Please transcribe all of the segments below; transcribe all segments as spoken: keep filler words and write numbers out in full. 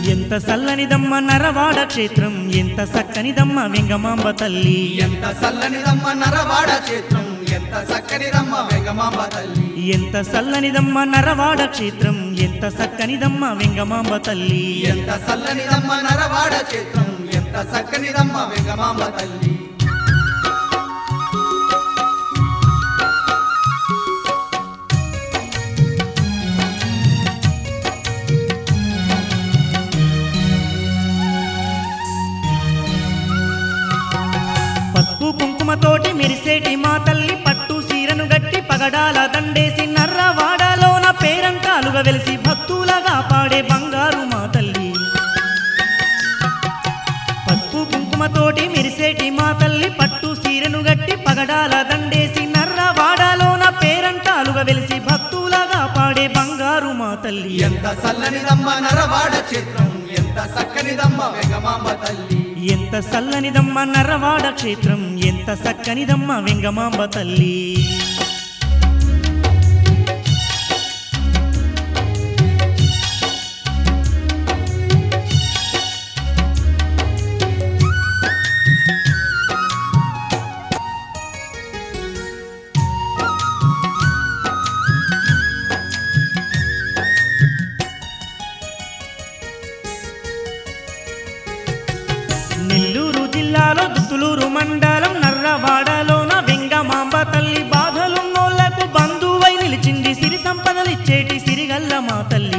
ఎంత సల్లనిదమ్మ నరవాడ క్షేత్రం ఎంత సక్కనిదమ్మ వెంగమాంబ తల్లి ఎంత సల్లనిదమ్మ నరవాడ క్షేత్రం ఎంత సక్కనిదమ్మ వెంగమాంబ తల్లి ఎంత సల్లనిదమ్మ నరవాడ క్షేత్రం ఎంత సక్కనిదమ్మ వెంగమాంబ తల్లి ఎంత సల్లనిదమ్మ నరవాడ క్షేత్రం ఎంత సక్కనిదమ్మ వెంగమాంబ తల్లి పసుపు కుంకుమతోటి మెరిసేటి మా తల్లి పట్టు సీరను గట్టి పగడాల దండేసి నర్రవాడలోన పేరంటాలుగా వెలిసి భక్తులగా పాడే బంగారు మా తల్లి పసుపు కుంకుమతోటి మెరిసేటి మా తల్లి పట్టు సీరను గట్టి పగడాల దండేసి నర్రవాడలోన పేరంటాలుగా వెలిసి భక్తులగా పాడే బంగారు మా తల్లి ఎంత సల్లనిదమ్మ నరవాడ క్షేత్రం ఎంత సక్కనిదమ్మ వెంగమాంబ తల్లి ఎంత సల్లనిదమ్మ నరవాడ క్షేత్రం ఎంత సక్కనిదమ్మ వెంగమాంబ తల్లి నెల్లూరు జిల్లాలో దుత్తులూరు మండలం నర్రవాడలోన వెంగమాంబ తల్లి బాధలున్నోళ్లకు బంధువై నిలిచింది సిరి సంపదలిచ్చేటి సిరిగల్ల మా తల్లి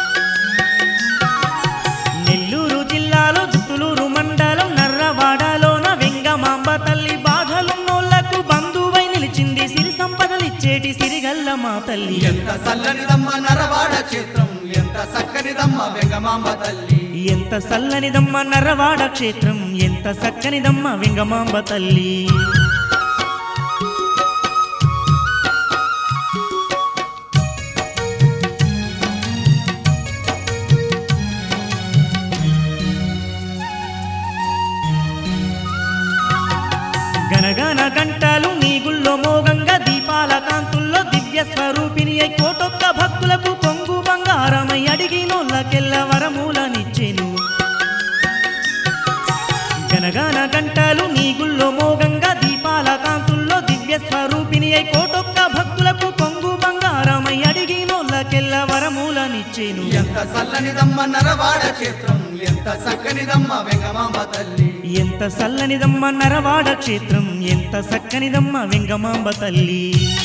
నెల్లూరు జిల్లాలో దుత్తులూరు మండలం నర్రవాడలోన వెంగమాంబ తల్లి బాధలున్నోళ్లకు బంధువై నిలిచింది సిరి సంపదలిచ్చేటి సిరిగల్ల మా తల్లి ఎంత సల్లనిదమ్మ నరవాడ క్షేత్రం ఎంత సక్కనిదమ్మ వెంగమాంబ తల్లి ఎంత సల్లనిదమ్మ నరవాడ క్షేత్రం ఎంత సక్కనిదమ్మ వెంగమాంబ తల్లి గనగన గంటలు నీ గుళ్ళో మోగంగా దీపాల కాంతుల్లో దివ్య స్వరూపిణి అయి కోటొక్క భక్తులకు కొంగు బంగారమై అడిగినోళ్ళకెల్ల వరమూలనిచ్చెను గనగన గంటలు నీ గుళ్ళో మోగంగా దీపాల కాంతుల్లో దివ్య స్వరూపిణి అయి కోటొక్క భక్తులకు కొంగు బంగారమై అడిగినోళ్ళకెల్ల వరమూలనిచ్చెను ఎంత సల్లనిదమ్మ నరవాడ క్షేత్రం ఎంత సక్కనిదమ్మ వెంగమాంబ తల్లి ఎంత సల్లనిదమ్మ నరవాడ క్షేత్రం ఎంత సక్కనిదమ్మ వెంగమాంబ తల్లి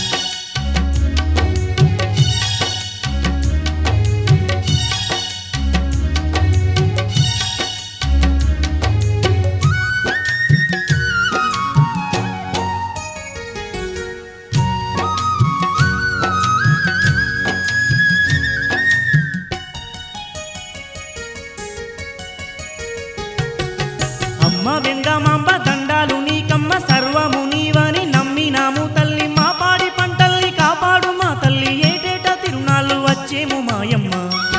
అమ్మ వెంగమాంబ దండాలు నీకమ్మ సర్వము నీవని నమ్మినాము తల్లి మా పాడి పంటల్ని కాపాడు మా తల్లి ఏటేట తిరునాళ్ళు వచ్చేము మాయమ్మ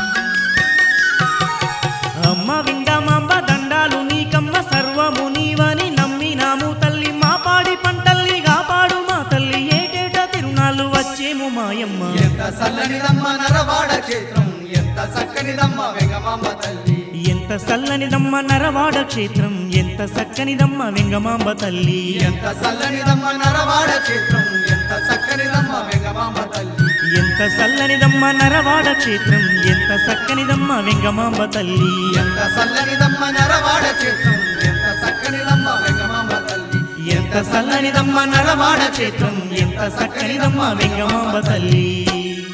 అమ్మ వెంగమాంబ దండాలు నీకమ్మ సర్వము నీవని నమ్మినాము తల్లి మా పాడి పంటల్ని కాపాడు మా తల్లి ఏటేట తిరునాళ్ళు వచ్చేము మాయమ్మ ఎంత సల్లనిదమ్మ నరవాడ క్షేత్రం ఎంత సక్కనిదమ్మ వెంగమాంబ తల్లి ఎంత సల్లనిదమ్మ నరవాడ క్షేత్రం ఎంత సక్కనిదమ్మ వెంగమాంబ తల్లి ఎంత సల్లనిదమ్మ నరవాడ క్షేత్రం ఎంత సక్కనిదమ్మ వెంగమాంబ తల్లి ఎంత సల్లనిదమ్మ నరవాడ క్షేత్రం ఎంత సక్కనిదమ్మ వెంగమాంబ తల్లి ఎంత సల్లనిదమ్మ నరవాడ క్షేత్రం ఎంత సక్కనిదమ్మ వెంగమాంబ తల్లి ఎంత సల్లనిదమ్మ నరవాడ క్షేత్రం ఎంత సక్కనిదమ్మ వెంగమాంబ తల్లి